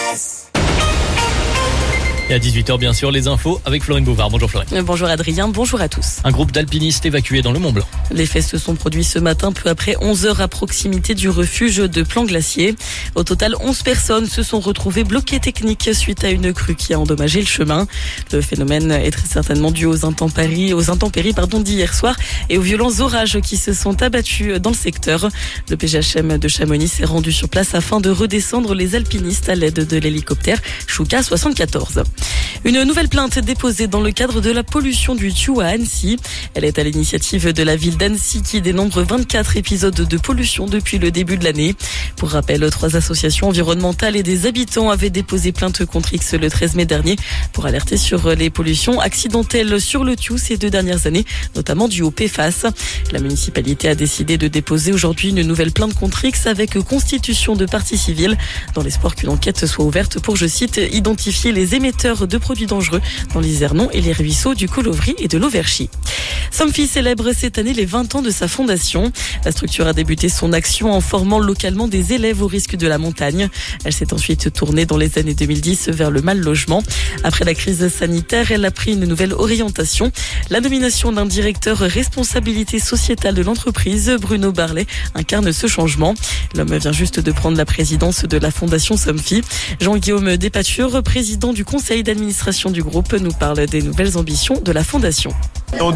Et à 18h, bien sûr, les infos avec Florine Bouvard. Bonjour Florine. Bonjour Adrien, bonjour à tous. Un groupe d'alpinistes évacués dans le Mont Blanc. Les faits se sont produits ce matin, peu après 11h à proximité du refuge de Plan Glacier. Au total, 11 personnes se sont retrouvées bloquées techniques suite à une crue qui a endommagé le chemin. Le phénomène est très certainement dû aux intempéries d'hier soir et aux violents orages qui se sont abattus dans le secteur. Le PGHM de Chamonix s'est rendu sur place afin de redescendre les alpinistes à l'aide de l'hélicoptère Chouka 74. Une nouvelle plainte déposée dans le cadre de la pollution du Thiou à Annecy. Elle est à l'initiative de la ville d'Annecy qui dénombre 24 épisodes de pollution depuis le début de l'année. Pour rappel, 3 associations environnementales et des habitants avaient déposé plainte contre X le 13 mai dernier pour alerter sur les pollutions accidentelles sur le Thiou ces 2 dernières années, notamment dues au PFAS. La municipalité a décidé de déposer aujourd'hui une nouvelle plainte contre X avec constitution de partie civile dans l'espoir qu'une enquête soit ouverte pour, je cite, identifier les émetteurs de produits dangereux dans les Ernon et les ruisseaux du Colovry et de l'Auverchi. Somfy célèbre cette année les 20 ans de sa fondation. La structure a débuté son action en formant localement des élèves au risque de la montagne. Elle s'est ensuite tournée dans les années 2010 vers le mal logement. Après la crise sanitaire, elle a pris une nouvelle orientation. La nomination d'un directeur responsabilité sociétale de l'entreprise, Bruno Barlet, incarne ce changement. L'homme vient juste de prendre la présidence de la fondation Somfy. Jean-Guillaume Despature, président du conseil d'administration du groupe, nous parle des nouvelles ambitions de la fondation. En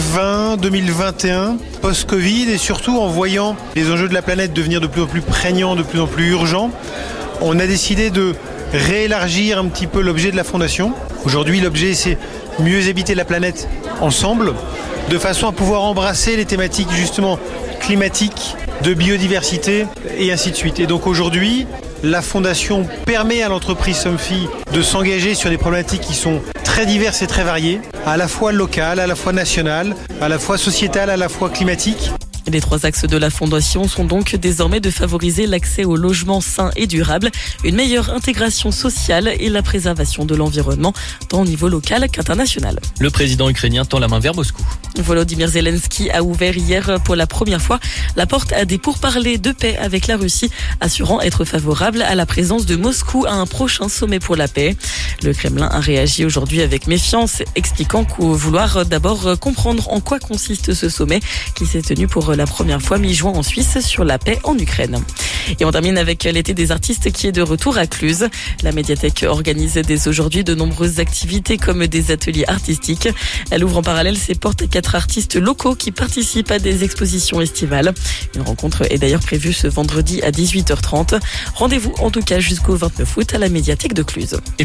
2020-2021, post-Covid et surtout en voyant les enjeux de la planète devenir de plus en plus prégnants, de plus en plus urgents, on a décidé de réélargir un petit peu l'objet de la fondation. Aujourd'hui, l'objet, c'est mieux habiter la planète ensemble, de façon à pouvoir embrasser les thématiques justement climatiques, de biodiversité et ainsi de suite. Et donc aujourd'hui, la fondation permet à l'entreprise Somfy de s'engager sur des problématiques qui sont très diverses et très variées, à la fois locales, à la fois nationales, à la fois sociétales, à la fois climatiques. Les 3 axes de la fondation sont donc désormais de favoriser l'accès au logement sain et durable, une meilleure intégration sociale et la préservation de l'environnement, tant au niveau local qu'international. Le président ukrainien tend la main vers Moscou. Volodymyr Zelensky a ouvert hier pour la première fois la porte à des pourparlers de paix avec la Russie, assurant être favorable à la présence de Moscou à un prochain sommet pour la paix. Le Kremlin a réagi aujourd'hui avec méfiance, expliquant vouloir d'abord comprendre en quoi consiste ce sommet qui s'est tenu pour la première fois mi-juin en Suisse sur la paix en Ukraine. Et on termine avec l'été des artistes qui est de retour à Cluse. La médiathèque organise dès aujourd'hui de nombreuses activités comme des ateliers artistiques. Elle ouvre en parallèle ses portes à 4 artistes locaux qui participent à des expositions estivales. Une rencontre est d'ailleurs prévue ce vendredi à 18h30. Rendez-vous en tout cas jusqu'au 29 août à la médiathèque de Cluse.